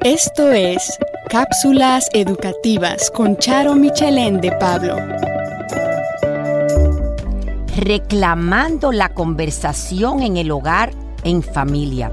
Esto es Cápsulas Educativas con Charo Michelén de Pablo. Reclamando la conversación en el hogar, en familia.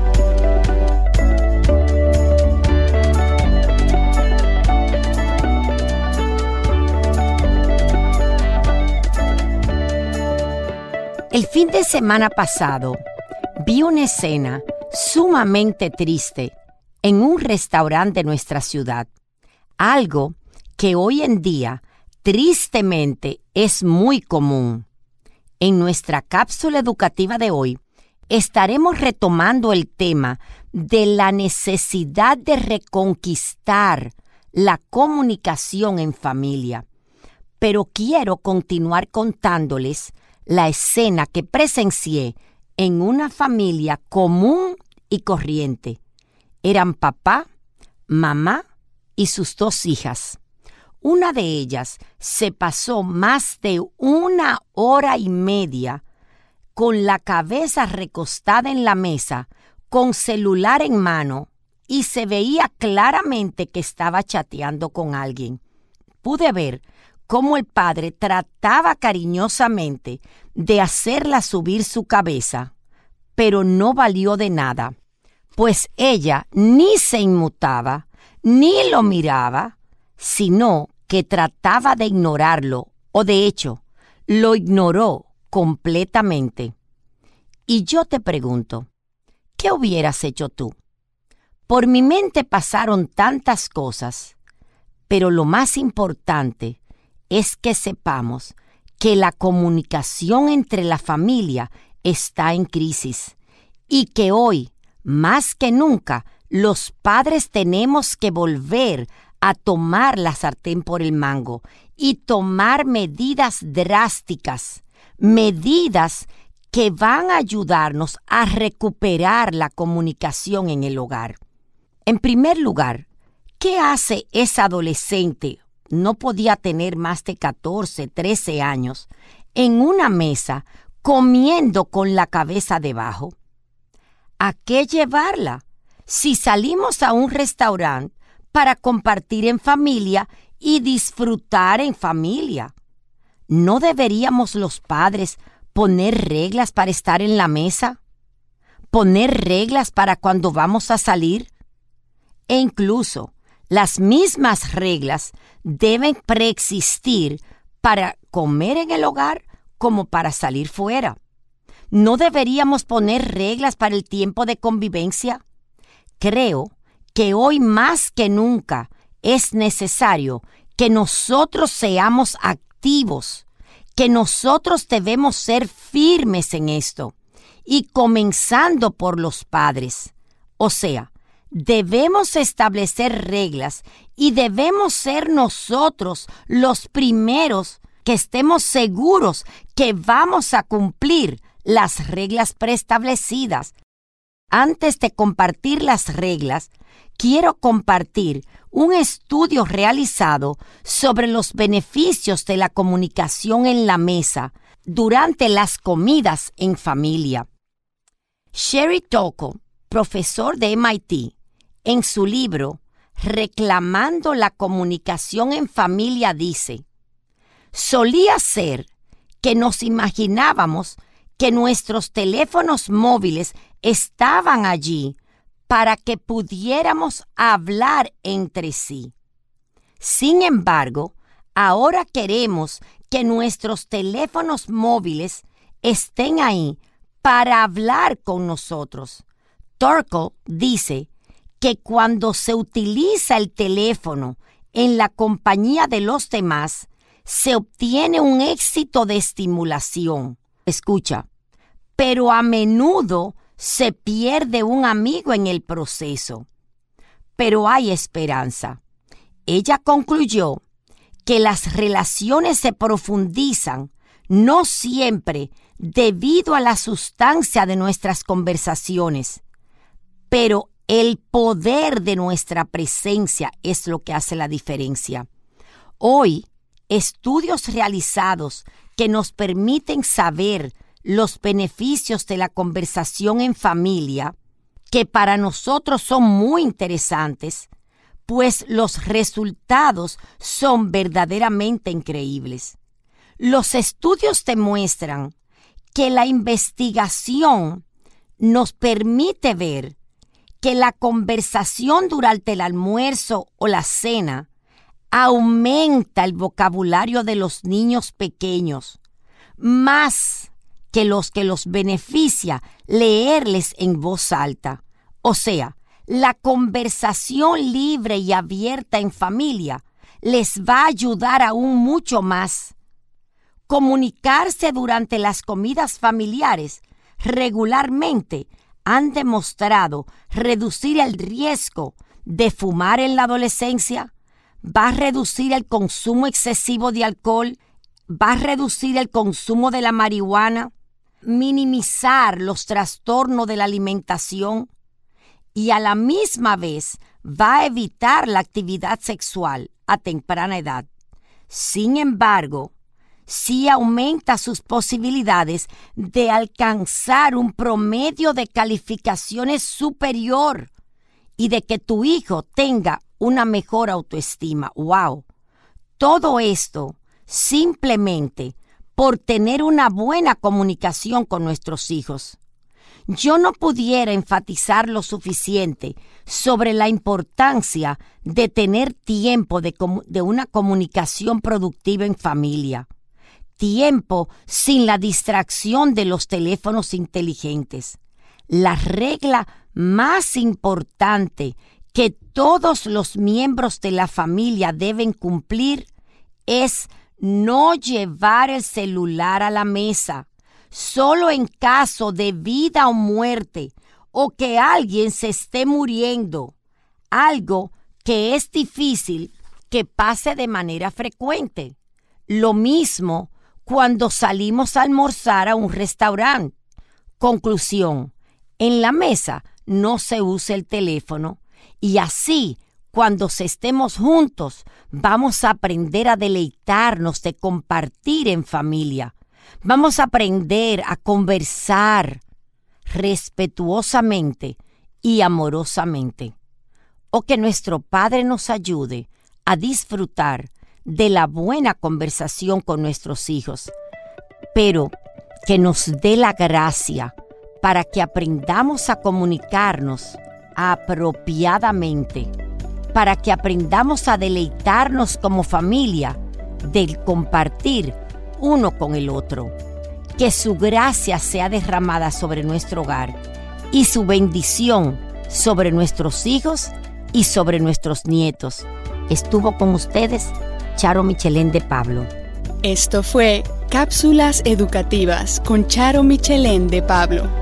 El fin de semana pasado vi una escena sumamente triste en un restaurante de nuestra ciudad. Algo que hoy en día, tristemente, es muy común. En nuestra cápsula educativa de hoy, estaremos retomando el tema de la necesidad de reconquistar la comunicación en familia. Pero quiero continuar contándoles la escena que presencié en una familia común y corriente. Eran papá, mamá y sus 2 hijas. Una de ellas se pasó más de 1 hora y media con la cabeza recostada en la mesa, con celular en mano, y se veía claramente que estaba chateando con alguien. Pude ver cómo el padre trataba cariñosamente de hacerla subir su cabeza, pero no valió de nada, pues ella ni se inmutaba, ni lo miraba, sino que trataba de ignorarlo, o de hecho, lo ignoró completamente. Y yo te pregunto, ¿qué hubieras hecho tú? Por mi mente pasaron tantas cosas, pero lo más importante es que sepamos que la comunicación entre la familia está en crisis y que hoy, más que nunca, los padres tenemos que volver a tomar la sartén por el mango y tomar medidas drásticas, medidas que van a ayudarnos a recuperar la comunicación en el hogar. En primer lugar, ¿qué hace esa adolescente? No podía tener más de 14, 13 años, en una mesa comiendo con la cabeza debajo. ¿A qué llevarla? Si salimos a un restaurante para compartir en familia y disfrutar en familia, ¿no deberíamos los padres poner reglas para estar en la mesa? ¿Poner reglas para cuando vamos a salir? E incluso las mismas reglas deben preexistir para comer en el hogar como para salir fuera. ¿No deberíamos poner reglas para el tiempo de convivencia? Creo que hoy más que nunca es necesario que nosotros seamos activos, que nosotros debemos ser firmes en esto, y comenzando por los padres. O sea, debemos establecer reglas y debemos ser nosotros los primeros que estemos seguros que vamos a cumplir las reglas preestablecidas. Antes de compartir las reglas, quiero compartir un estudio realizado sobre los beneficios de la comunicación en la mesa durante las comidas en familia. Sherry Tocco, profesor de MIT, en su libro Reclamando la comunicación en familia dice: solía ser que nos imaginábamos que nuestros teléfonos móviles estaban allí para que pudiéramos hablar entre sí. Sin embargo, ahora queremos que nuestros teléfonos móviles estén ahí para hablar con nosotros. Tocco dice que cuando se utiliza el teléfono en la compañía de los demás, se obtiene un éxito de estimulación. Escucha, pero a menudo se pierde un amigo en el proceso. Pero hay esperanza. Ella concluyó que las relaciones se profundizan, no siempre debido a la sustancia de nuestras conversaciones, pero el poder de nuestra presencia es lo que hace la diferencia. Hoy, estudios realizados que nos permiten saber los beneficios de la conversación en familia que para nosotros son muy interesantes, pues los resultados son verdaderamente increíbles. Los estudios demuestran que la investigación nos permite ver que la conversación durante el almuerzo o la cena aumenta el vocabulario de los niños pequeños, más que los beneficia leerles en voz alta. O sea, la conversación libre y abierta en familia les va a ayudar aún mucho más. Comunicarse durante las comidas familiares regularmente han demostrado reducir el riesgo de fumar en la adolescencia, va a reducir el consumo excesivo de alcohol, va a reducir el consumo de la marihuana, minimizar los trastornos de la alimentación y a la misma vez va a evitar la actividad sexual a temprana edad. Sin embargo, sí aumenta sus posibilidades de alcanzar un promedio de calificaciones superior y de que tu hijo tenga una mejor autoestima. ¡Wow! Todo esto simplemente por tener una buena comunicación con nuestros hijos. Yo no pudiera enfatizar lo suficiente sobre la importancia de tener tiempo de una comunicación productiva en familia. Tiempo sin la distracción de los teléfonos inteligentes. La regla más importante que todos los miembros de la familia deben cumplir es no llevar el celular a la mesa, solo en caso de vida o muerte o que alguien se esté muriendo, algo que es difícil que pase de manera frecuente. Lo mismo cuando salimos a almorzar a un restaurante. Conclusión: en la mesa no se usa el teléfono y así, cuando estemos juntos, vamos a aprender a deleitarnos de compartir en familia. Vamos a aprender a conversar respetuosamente y amorosamente. O que nuestro Padre nos ayude a disfrutar de la buena conversación con nuestros hijos, pero que nos dé la gracia para que aprendamos a comunicarnos apropiadamente, para que aprendamos a deleitarnos como familia del compartir uno con el otro. Que su gracia sea derramada sobre nuestro hogar y su bendición sobre nuestros hijos y sobre nuestros nietos. Estuvo con ustedes Charo Michelén de Pablo. Esto fue Cápsulas Educativas con Charo Michelén de Pablo.